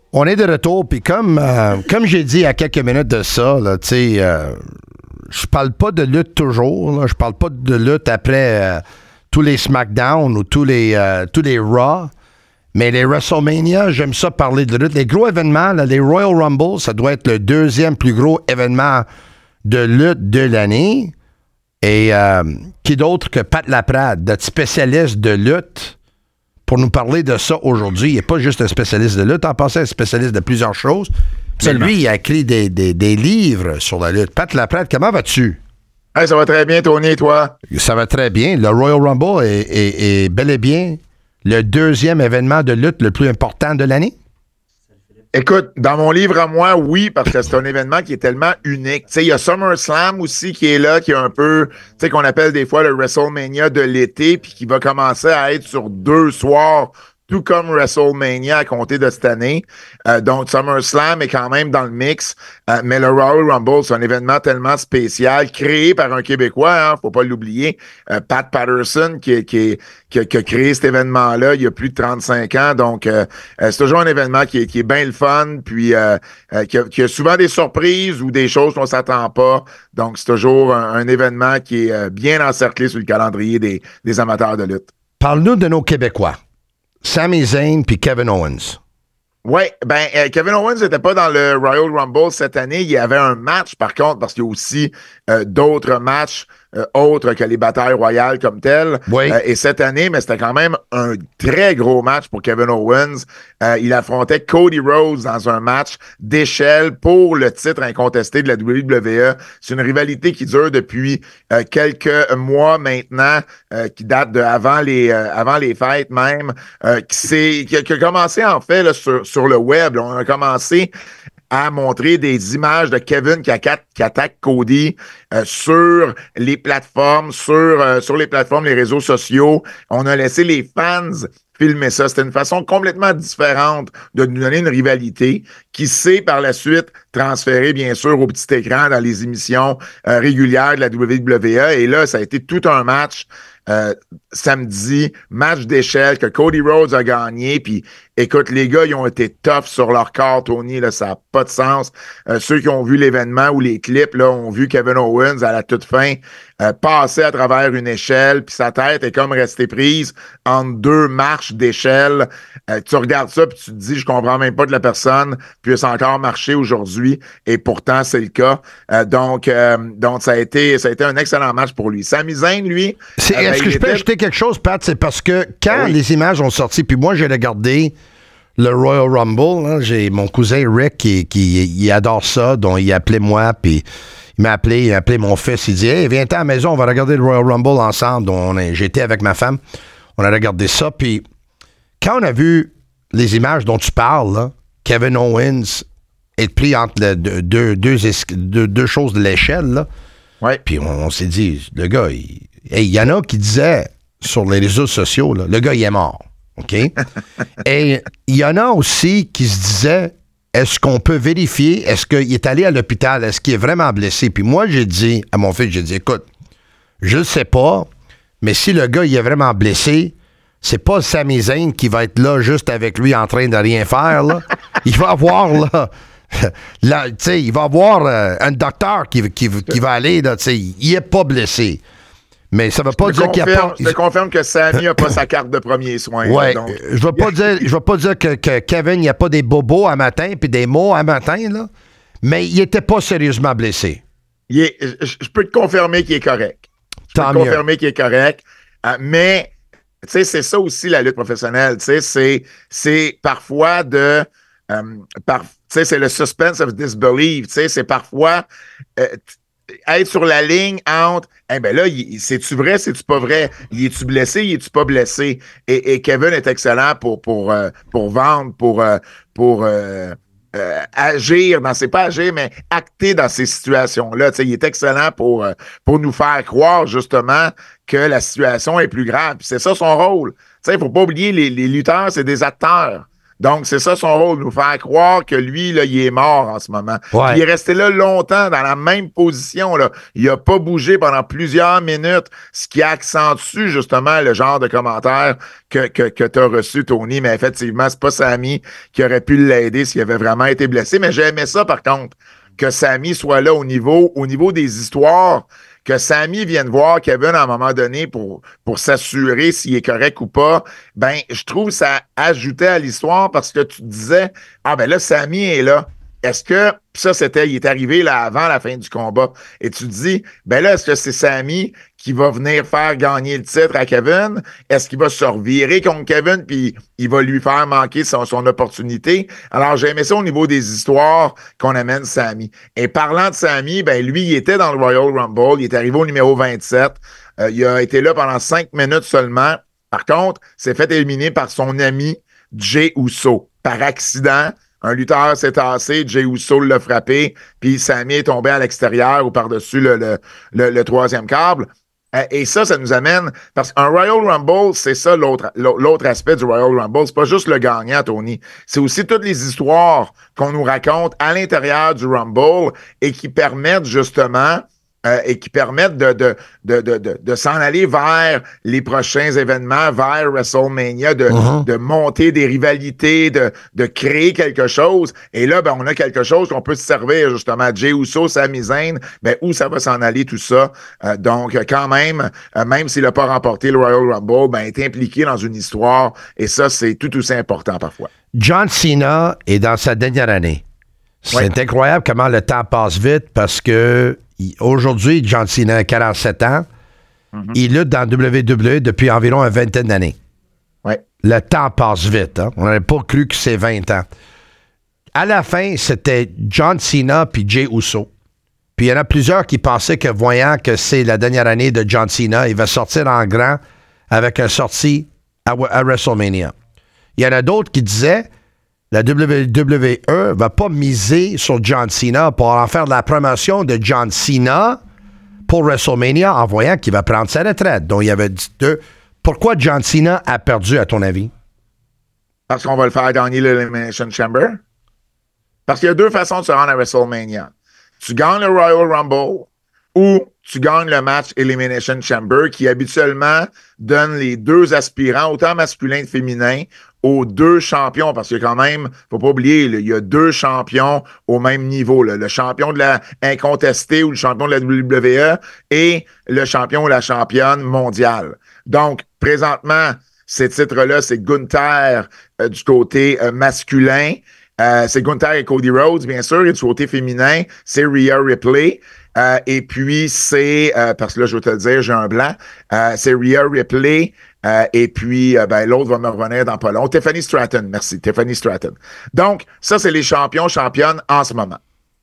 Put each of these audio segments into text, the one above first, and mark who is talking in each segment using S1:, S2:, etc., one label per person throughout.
S1: On est de retour, puis comme j'ai dit il y a quelques minutes de ça, là, tu sais, je parle pas de lutte toujours, là, je parle pas de lutte après tous les SmackDown ou tous les Raw, mais les WrestleMania, j'aime ça parler de lutte. Les gros événements, là, les Royal Rumble, ça doit être le deuxième plus gros événement de lutte de l'année. Et qui d'autre que Pat Laprade, notre spécialiste de lutte, pour nous parler de ça aujourd'hui. Il n'est pas juste un spécialiste de lutte, en passant un spécialiste de plusieurs choses. Mais lui, il a écrit des livres sur la lutte. Pat Laprade, comment vas-tu?
S2: Hey, ça va très bien, Tony, et toi?
S1: Ça va très bien. Le Royal Rumble est bel et bien le deuxième événement de lutte le plus important de l'année?
S2: Écoute, dans mon livre à moi, oui, parce que c'est un événement qui est tellement unique. Tu sais, il y a SummerSlam aussi qui est là, qui est un peu, tu sais, qu'on appelle des fois le WrestleMania de l'été, puis qui va commencer à être sur 2 soirs, tout comme WrestleMania à compter de cette année. Donc, SummerSlam est quand même dans le mix. Mais le Royal Rumble, c'est un événement tellement spécial, créé par un Québécois, faut pas l'oublier, Pat Patterson, qui a créé cet événement-là il y a plus de 35 ans. Donc, c'est toujours un événement qui est bien le fun, puis qui a souvent des surprises ou des choses qu'on s'attend pas. Donc, c'est toujours un événement qui est bien encerclé sur le calendrier des amateurs de lutte.
S1: Parle-nous de nos Québécois. Sami Zayn puis Kevin Owens.
S2: Oui, Kevin Owens n'était pas dans le Royal Rumble cette année. Il y avait un match, par contre, parce qu'il y a aussi d'autres matchs autres que les batailles royales comme telles.
S1: Oui.
S2: Et cette année, mais c'était quand même un très gros match pour Kevin Owens. Il affrontait Cody Rhodes dans un match d'échelle pour le titre incontesté de la WWE. C'est une rivalité qui dure depuis quelques mois maintenant, qui date de avant les fêtes même, qui a commencé en fait là, sur le web. On a commencé à montrer des images de Kevin qui attaque Cody sur les plateformes, sur les plateformes, les réseaux sociaux. On a laissé les fans filmer ça. C'était une façon complètement différente de nous donner une rivalité qui s'est par la suite transférée, bien sûr, au petit écran dans les émissions régulières de la WWE. Et là, ça a été tout un match samedi, match d'échelle que Cody Rhodes a gagné. Puis, écoute, les gars, ils ont été tough sur leur corps, Tony. Là, ça n'a pas de sens. Ceux qui ont vu l'événement ou les clips là, ont vu Kevin Owens à la toute fin passer à travers une échelle, puis sa tête est comme restée prise entre 2 marches d'échelle. Tu regardes ça, puis tu te dis, je comprends même pas que la personne puisse encore marcher aujourd'hui, et pourtant, c'est le cas. Donc, ça a été un excellent match pour lui. Sami Zayn, lui...
S1: Est-ce que je peux ajouter quelque chose, Pat? C'est parce que quand les images ont sorti, puis moi, j'ai regardé le Royal Rumble, hein, j'ai mon cousin Rick qui adore ça, dont il appelait moi, puis il m'a appelé mon fils, il dit « Hey, viens-t'en à la maison, on va regarder le Royal Rumble ensemble. » J'étais avec ma femme, on a regardé ça, puis quand on a vu les images dont tu parles, là, Kevin Owens être pris entre deux choses de l'échelle, là, puis on s'est dit, le gars, il y en a qui disaient sur les réseaux sociaux, là, le gars, il est mort. OK? Et il y en a aussi qui se disaient, est-ce qu'on peut vérifier, est-ce qu'il est allé à l'hôpital, est-ce qu'il est vraiment blessé? Puis moi, j'ai dit à mon fils, écoute, je ne sais pas, mais si le gars, il est vraiment blessé, c'est pas Sami Zayn qui va être là juste avec lui en train de rien faire, là. Il va avoir, là, tu sais, il va avoir un docteur qui va aller, là, tu sais, il est pas blessé. Mais ça ne veut pas dire qu'il n'y a pas...
S2: Je te confirme que Sami n'a pas sa carte de premiers soins.
S1: Oui,
S2: donc.
S1: Je ne veux pas dire que Kevin, il n'y a pas des bobos à matin puis des mots à matin, là, mais il n'était pas sérieusement blessé.
S2: Je peux te confirmer qu'il est correct. Mais, tu sais, c'est ça aussi la lutte professionnelle. Tu sais, c'est parfois tu sais, c'est le suspense of disbelief. Tu sais, c'est parfois... être sur la ligne entre là, c'est-tu vrai, c'est-tu pas vrai? Y es-tu blessé, y es-tu pas blessé? Et Kevin est excellent pour vendre, pour agir c'est pas agir, mais acter dans ces situations-là. Il est excellent pour nous faire croire justement que la situation est plus grave. Puis c'est ça son rôle. Il faut pas oublier, les lutteurs, c'est des acteurs. Donc, c'est ça son rôle, nous faire croire que lui, là, il est mort en ce moment.
S1: Ouais.
S2: Puis il est resté là longtemps, dans la même position, là. Il n'a pas bougé pendant plusieurs minutes, ce qui accentue justement le genre de commentaires que tu as reçu, Tony. Mais effectivement, c'est pas Sami qui aurait pu l'aider s'il avait vraiment été blessé. Mais j'aimais ça, par contre, que Sami soit là au niveau des histoires, que Sami vienne voir Kevin à un moment donné pour s'assurer s'il est correct ou pas, ben, je trouve que ça ajoutait à l'histoire parce que tu te disais, ah ben là, Sami est là. Est-ce que, ça, il est arrivé là avant la fin du combat, et tu te dis, ben là, est-ce que c'est Sami qui va venir faire gagner le titre à Kevin? Est-ce qu'il va se revirer contre Kevin puis il va lui faire manquer son opportunité? Alors, j'ai aimé ça au niveau des histoires qu'on amène Sami. Et parlant de Sami, ben lui, il était dans le Royal Rumble, il est arrivé au numéro 27, il a été là pendant 5 minutes seulement. Par contre, s'est fait éliminer par son ami Jey Uso, par accident. Un lutteur s'est tassé, Jey Uso l'a frappé, puis Sami est tombé à l'extérieur ou par-dessus le troisième câble. Et ça nous amène, parce qu'un Royal Rumble, c'est ça l'autre aspect du Royal Rumble. C'est pas juste le gagnant, Tony. C'est aussi toutes les histoires qu'on nous raconte à l'intérieur du Rumble et qui permettent justement de s'en aller vers les prochains événements, vers WrestleMania, de monter des rivalités, de créer quelque chose. Et là, ben, on a quelque chose qu'on peut se servir, justement. Jey Uso, Sami Zayn, ben, où ça va s'en aller, tout ça. Donc, quand même, même s'il n'a pas remporté le Royal Rumble, ben, il est impliqué dans une histoire. Et ça, c'est tout aussi important parfois.
S1: John Cena est dans sa dernière année. C'est incroyable comment le temps passe vite parce que aujourd'hui, John Cena a 47 ans. Il lutte dans WWE depuis environ une vingtaine d'années.
S2: Ouais.
S1: Le temps passe vite. Hein? On n'avait pas cru que c'est 20 ans. À la fin, c'était John Cena puis Jey Uso. Puis il y en a plusieurs qui pensaient que, voyant que c'est la dernière année de John Cena, il va sortir en grand avec un sortie à WrestleMania. Il y en a d'autres qui disaient la WWE va pas miser sur John Cena pour en faire de la promotion de John Cena pour WrestleMania en voyant qu'il va prendre sa retraite. Donc, il y avait deux. Pourquoi John Cena a perdu, à ton avis?
S2: Parce qu'on va le faire gagner l'Elimination Chamber. Parce qu'il y a deux façons de se rendre à WrestleMania. Tu gagnes le Royal Rumble ou tu gagnes le match Elimination Chamber qui habituellement donne les deux aspirants, autant masculin que féminin, aux deux champions, parce qu'il y a quand même, faut pas oublier, là, il y a deux champions au même niveau, là, le champion de la incontesté ou le champion de la WWE et le champion ou la championne mondiale. Donc, présentement, ces titres-là, c'est Gunther du côté masculin, c'est Gunther et Cody Rhodes, bien sûr, et du côté féminin, c'est Rhea Ripley. Et puis, c'est, parce que là, je vais te le dire, j'ai un blanc, c'est Rhea Ripley, et puis, ben, l'autre va me revenir dans pas long. Tiffany Stratton, merci, Tiffany Stratton. Donc, ça, c'est les championnes en ce moment.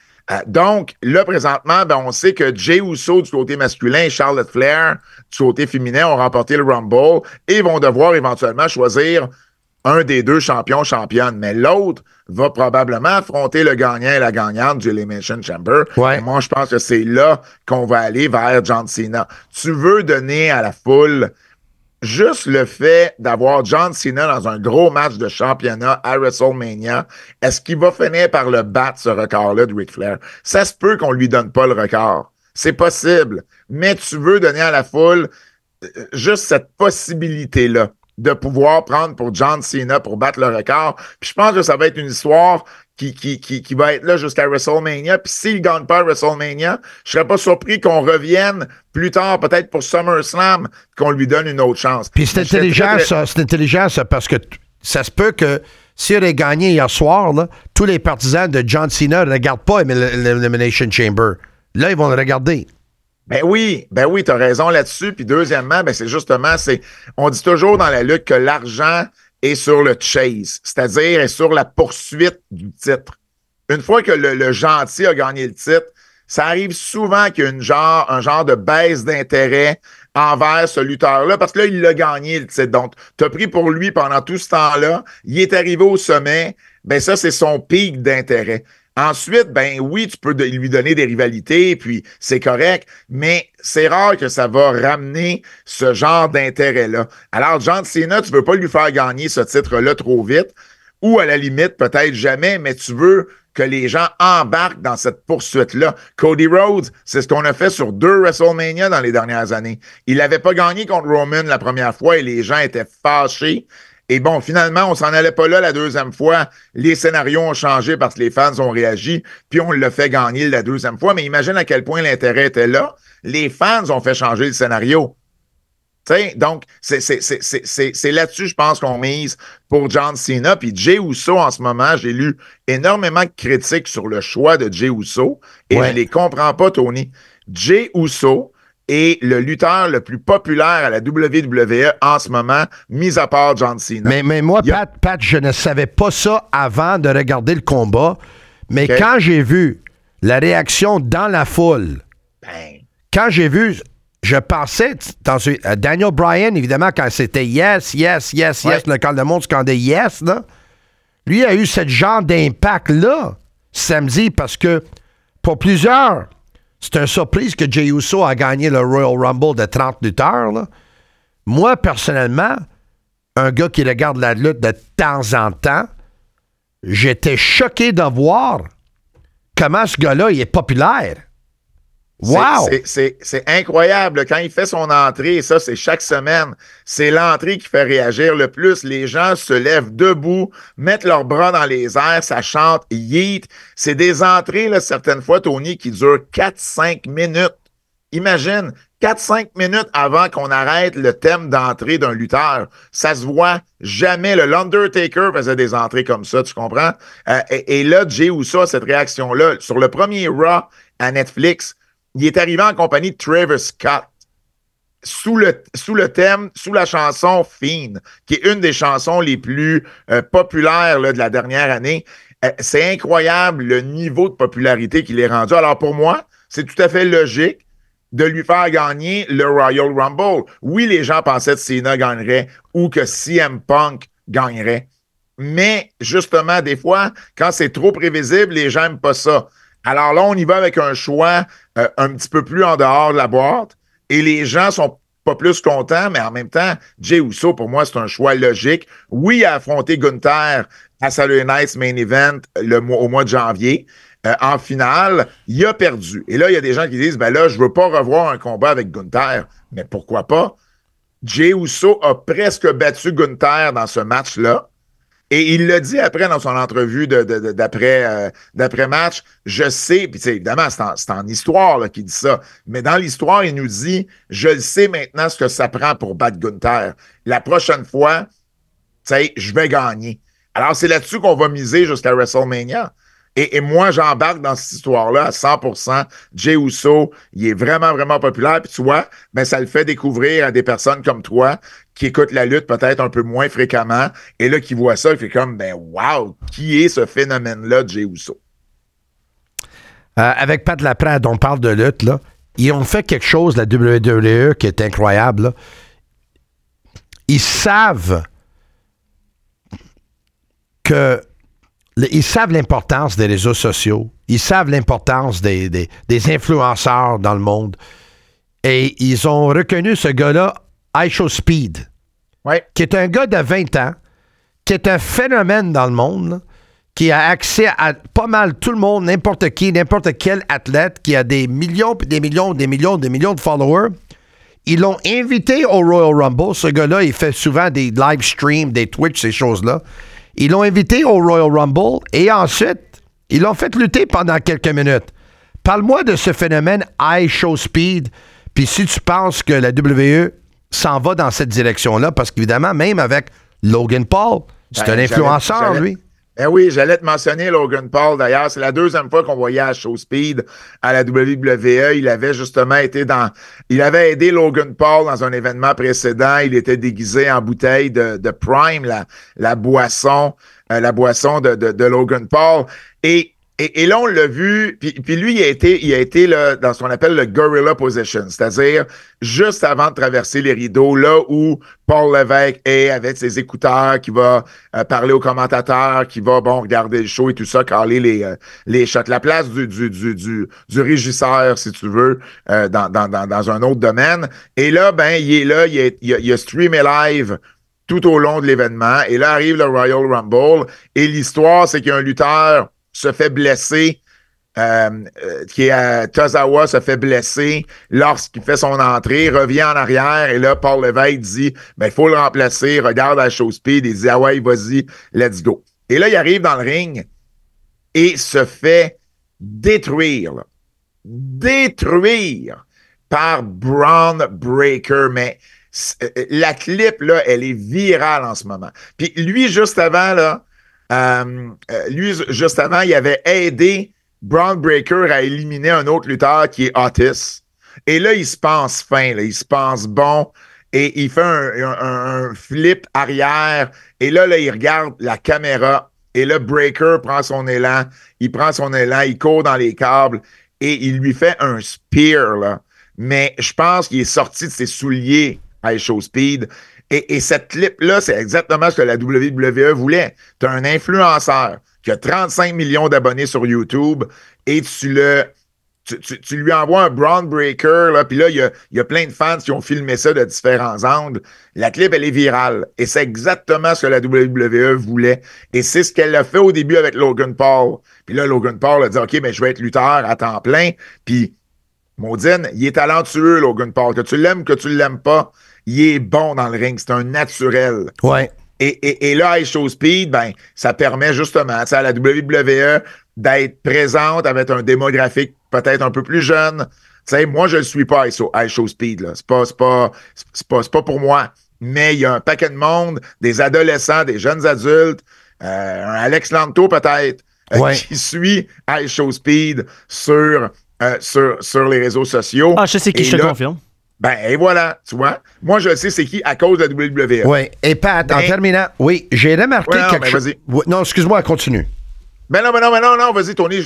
S2: Donc, là, présentement, ben, on sait que Jey Uso du côté masculin et Charlotte Flair du côté féminin ont remporté le Rumble et vont devoir éventuellement choisir un des deux championnes, mais l'autre va probablement affronter le gagnant et la gagnante du Elimination Chamber.
S1: Ouais.
S2: Et moi, je pense que c'est là qu'on va aller vers John Cena. Tu veux donner à la foule juste le fait d'avoir John Cena dans un gros match de championnat à WrestleMania, est-ce qu'il va finir par le battre, ce record-là de Ric Flair? Ça se peut qu'on lui donne pas le record. C'est possible. Mais tu veux donner à la foule juste cette possibilité-là de pouvoir prendre pour John Cena pour battre le record. Puis je pense que ça va être une histoire qui va être là jusqu'à WrestleMania. Puis s'il ne gagne pas à WrestleMania, je serais pas surpris qu'on revienne plus tard, peut-être pour SummerSlam, qu'on lui donne une autre chance.
S1: Puis c'est intelligent, ça. C'est intelligent, ça, parce que ça se peut que s'il aurait gagné hier soir, là, tous les partisans de John Cena ne regardent pas l'Elimination Chamber. Là, ils vont le regarder.
S2: Ben oui, t'as raison là-dessus. Puis deuxièmement, ben c'est justement, on dit toujours dans la lutte que l'argent est sur le chase, c'est-à-dire est sur la poursuite du titre. Une fois que le gentil a gagné le titre, ça arrive souvent qu'il y a un genre de baisse d'intérêt envers ce lutteur-là, parce que là, il l'a gagné le titre. Donc, t'as pris pour lui pendant tout ce temps-là, il est arrivé au sommet, ben ça, c'est son pic d'intérêt. Ensuite, ben oui, tu peux lui donner des rivalités, puis c'est correct, mais c'est rare que ça va ramener ce genre d'intérêt-là. Alors, John Cena, tu veux pas lui faire gagner ce titre-là trop vite, ou à la limite, peut-être jamais, mais tu veux que les gens embarquent dans cette poursuite-là. Cody Rhodes, c'est ce qu'on a fait sur 2 WrestleMania dans les dernières années. Il n'avait pas gagné contre Roman la première fois et les gens étaient fâchés. Et bon, finalement, on s'en allait pas là la deuxième fois. Les scénarios ont changé parce que les fans ont réagi, puis on l'a fait gagner la deuxième fois. Mais imagine à quel point l'intérêt était là. Les fans ont fait changer le scénario. T'sais, donc, c'est là-dessus, je pense, qu'on mise pour John Cena. Puis Jey Uso, en ce moment, j'ai lu énormément de critiques sur le choix de Jey Uso et je les comprends pas, Tony. Jey Uso est le lutteur le plus populaire à la WWE en ce moment, mis à part John Cena.
S1: Mais moi, Pat, je ne savais pas ça avant de regarder le combat. Mais quand j'ai vu la réaction dans la foule, quand j'ai vu... Je pensais, Daniel Bryan, évidemment, quand c'était yes, le camp de monde scandait yes, là, lui a eu ce genre d'impact-là samedi parce que pour plusieurs, c'est un surprise que Jey Uso a gagné le Royal Rumble de 30 lutteurs. Là. Moi, personnellement, un gars qui regarde la lutte de temps en temps, j'étais choqué de voir comment ce gars-là il est populaire. Wow!
S2: C'est incroyable. Quand il fait son entrée, ça, c'est chaque semaine, c'est l'entrée qui fait réagir le plus. Les gens se lèvent debout, mettent leurs bras dans les airs, ça chante « Yeet ». C'est des entrées, là, certaines fois, Tony, qui durent 4-5 minutes. Imagine, 4-5 minutes avant qu'on arrête le thème d'entrée d'un lutteur. Ça se voit jamais. L'Undertaker faisait des entrées comme ça, tu comprends? Et là, Jey Uso a cette réaction-là. Sur le premier Raw à Netflix, il est arrivé en compagnie de Travis Scott sous le thème, sous la chanson Fiend, qui est une des chansons les plus populaires là, de la dernière année. C'est incroyable le niveau de popularité qu'il est rendu. Alors pour moi, c'est tout à fait logique de lui faire gagner le Royal Rumble. Oui, les gens pensaient que Cena gagnerait ou que CM Punk gagnerait. Mais justement, des fois, quand c'est trop prévisible, les gens n'aiment pas ça. Alors là, on y va avec un choix un petit peu plus en dehors de la boîte et les gens sont pas plus contents, mais en même temps, Jey Uso, pour moi, c'est un choix logique. Oui, il a affronté Gunther à Saturday Night's Main Event au mois de janvier. En finale, il a perdu. Et là, il y a des gens qui disent, ben là, je veux pas revoir un combat avec Gunther. Mais pourquoi pas? Jey Uso a presque battu Gunther dans ce match-là. Et il l'a dit après dans son entrevue d'après-match, je sais, puis évidemment, c'est en histoire là, qu'il dit ça, mais dans l'histoire, il nous dit, je le sais maintenant ce que ça prend pour battre Gunther. La prochaine fois, je vais gagner. Alors, c'est là-dessus qu'on va miser jusqu'à WrestleMania. Et moi, j'embarque dans cette histoire-là à 100%. Jey Uso, il est vraiment, vraiment populaire. Puis tu vois, ben, ça le fait découvrir à des personnes comme toi qui écoutent la lutte peut-être un peu moins fréquemment. Et là, qui voient ça, il fait comme, ben, wow, qui est ce phénomène-là, Jey Uso?
S1: Avec Pat Laprade, on parle de lutte, là. Ils ont fait quelque chose, la WWE, qui est incroyable, là. Ils savent l'importance des réseaux sociaux. Ils savent l'importance des influenceurs dans le monde. Et ils ont reconnu ce gars-là, IShowSpeed, qui est un gars de 20 ans, qui est un phénomène dans le monde, là, qui a accès à pas mal tout le monde, n'importe qui, n'importe quel athlète, qui a des millions, des millions, des millions, des millions de followers. Ils l'ont invité au Royal Rumble. Ce gars-là, il fait souvent des live streams, des Twitch, ces choses-là. Ils l'ont invité au Royal Rumble et ensuite, ils l'ont fait lutter pendant quelques minutes. Parle-moi de ce phénomène IShowSpeed, puis si tu penses que la WWE s'en va dans cette direction-là, parce qu'évidemment, même avec Logan Paul, c'est un influenceur, lui.
S2: Ben oui, j'allais te mentionner Logan Paul, d'ailleurs. C'est la deuxième fois qu'on voyait IShowSpeed à la WWE. Il avait justement il avait aidé Logan Paul dans un événement précédent. Il était déguisé en bouteille de Prime, la boisson de Logan Paul. Et là, on l'a vu, puis lui, il a été là, dans ce qu'on appelle le gorilla position, c'est-à-dire juste avant de traverser les rideaux, là où Paul Levesque est avec ses écouteurs, qui va parler aux commentateurs, qui va, regarder le show et tout ça, caler les shots. La place du régisseur, si tu veux, dans un autre domaine. Et là, ben, il est là, il a streamé live tout au long de l'événement. Et là arrive le Royal Rumble. Et l'histoire, c'est qu'un lutteur se fait blesser, qui est à Tozawa, se fait blesser lorsqu'il fait son entrée, revient en arrière. Et là, Paul Levesque dit, il faut le remplacer. Regarde à Show Speed. Il dit, ah ouais, vas-y, let's go. Et là, il arrive dans le ring et se fait détruire par Braun Breaker. Mais la clip, là, elle est virale en ce moment. Puis lui, juste avant, il avait aidé Braun Breaker a éliminé un autre lutteur qui est Otis. Et là, il se pense fin, là, il se pense bon. Et il fait un flip arrière. Et là, il regarde la caméra. Et là, Breaker prend son élan. Il court dans les câbles. Et il lui fait un spear, là. Mais je pense qu'il est sorti de ses souliers à Show Speed. Et cette clip-là, c'est exactement ce que la WWE voulait. Tu as un influenceur qui a 35 millions d'abonnés sur YouTube et tu lui envoies un Braun Breaker, là, puis là, il y a plein de fans qui ont filmé ça de différents angles. La clip, elle est virale. Et c'est exactement ce que la WWE voulait. Et c'est ce qu'elle a fait au début avec Logan Paul. Puis là, Logan Paul a dit, OK, je vais être lutteur à temps plein. Puis, Maudine, il est talentueux, Logan Paul. Que tu l'aimes ou que tu l'aimes pas, il est bon dans le ring. C'est un naturel.
S1: Ouais.
S2: Et là, à Show Speed, ça permet justement à la WWE d'être présente avec un démographique peut-être un peu plus jeune. Moi, je ne suis pas à Show Speed. Là. C'est pas pour moi. Mais il y a un paquet de monde, des adolescents, des jeunes adultes, un Alex Lanto peut-être, qui suit à Show Speed sur les réseaux sociaux.
S3: Ah, je sais qui, je te confirme.
S2: Et voilà, tu vois. Moi, je sais c'est qui à cause de la WWE.
S1: Oui. Et Pat, en terminant, j'ai remarqué quelque chose. Non, excuse-moi, continue.
S2: Non, vas-y, Tony.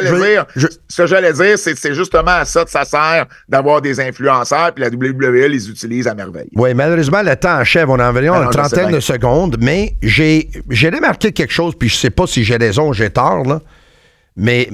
S2: Ce que j'allais dire, c'est justement à ça que ça sert d'avoir des influenceurs, puis la WWE les utilise à merveille.
S1: Oui, malheureusement, le temps achève. On a environ une trentaine de secondes, mais j'ai remarqué quelque chose, puis je sais pas si j'ai raison ou j'ai tort, là, mais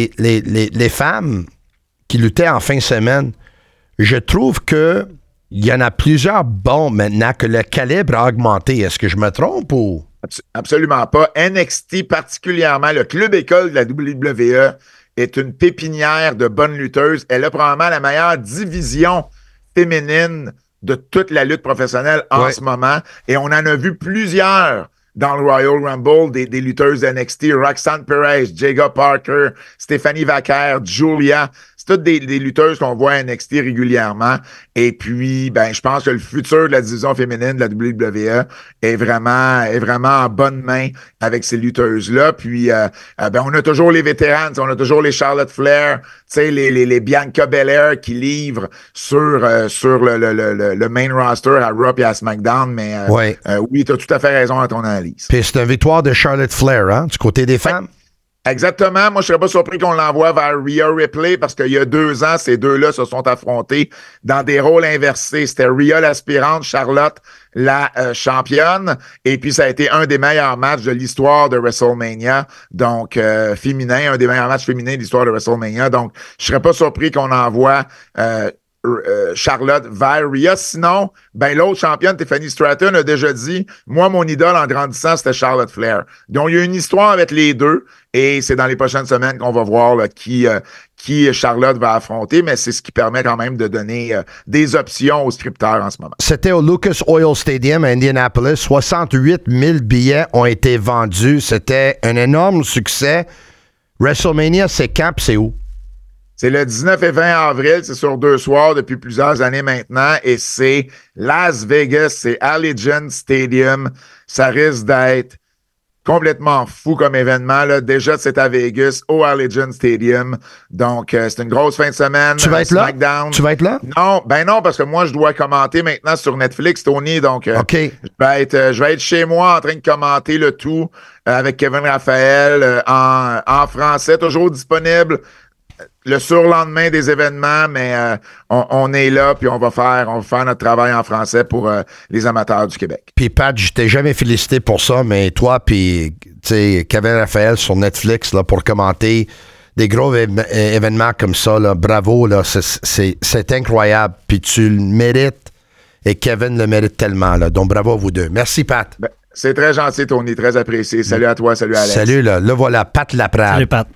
S1: les femmes qui luttaient en fin de semaine, je trouve que il y en a plusieurs bons maintenant, que le calibre a augmenté. Est-ce que je me trompe ou...
S2: Absolument pas. NXT particulièrement, le club école de la WWE est une pépinière de bonnes lutteuses. Elle a probablement la meilleure division féminine de toute la lutte professionnelle en ce moment. Et on en a vu plusieurs dans le Royal Rumble, des lutteuses NXT, Roxanne Perez, Jaga Parker, Stéphanie Vaquer, Julia. C'est toutes des lutteuses qu'on voit à NXT régulièrement. Et puis, je pense que le futur de la division féminine de la WWE est vraiment en bonne main avec ces lutteuses-là. Puis, on a toujours les vétérans, on a toujours les Charlotte Flair, les Bianca Belair qui livrent sur le main roster à Raw et à SmackDown. Mais oui, tu as tout à fait raison dans ton analyse.
S1: Puis c'est une victoire de Charlotte Flair, hein, du côté des femmes?
S2: Exactement. Moi, je serais pas surpris qu'on l'envoie vers Rhea Ripley parce qu'il y a 2 ans, ces deux-là se sont affrontés dans des rôles inversés. C'était Rhea l'aspirante, Charlotte la championne. Et puis, ça a été un des meilleurs matchs de l'histoire de WrestleMania. Donc, féminin, un des meilleurs matchs féminins de l'histoire de WrestleMania. Donc, je serais pas surpris qu'on envoie Charlotte vers Rhea. Sinon, l'autre championne, Tiffany Stratton, a déjà dit, moi, mon idole en grandissant, c'était Charlotte Flair. Donc, il y a une histoire avec les deux et c'est dans les prochaines semaines qu'on va voir là, qui Charlotte va affronter, mais c'est ce qui permet quand même de donner des options aux scripteurs en ce moment.
S1: C'était au Lucas Oil Stadium à Indianapolis. 68 000 billets ont été vendus. C'était un énorme succès. WrestleMania, c'est quand pis c'est où?
S2: C'est le 19 et 20 avril, c'est sur 2 soirs depuis plusieurs années maintenant, et c'est Las Vegas, c'est Allegiant Stadium. Ça risque d'être complètement fou comme événement. Là. Déjà, c'est à Vegas, au Allegiant Stadium. Donc, c'est une grosse fin de semaine.
S1: Tu vas être
S2: SmackDown.
S1: Là? Tu vas être là?
S2: Non, non, parce que moi, je dois commenter maintenant sur Netflix, Tony. Donc,
S1: OK.
S2: Je vais être chez moi en train de commenter le tout avec Kevin Raphaël en français, toujours disponible le surlendemain des événements, mais on est là, puis on va faire notre travail en français pour les amateurs du Québec.
S1: Puis Pat, je t'ai jamais félicité pour ça, mais toi, puis Kevin Raphaël sur Netflix, là, pour commenter des gros événements comme ça, là, bravo, là, c'est incroyable, puis tu le mérites Et Kevin le mérite tellement. Là. Donc, bravo à vous deux. Merci, Pat.
S2: C'est très gentil, Tony. Très apprécié. Salut à toi. Salut, Alex.
S1: Salut, là. Là, voilà, Pat Laprade.
S3: Salut, Pat.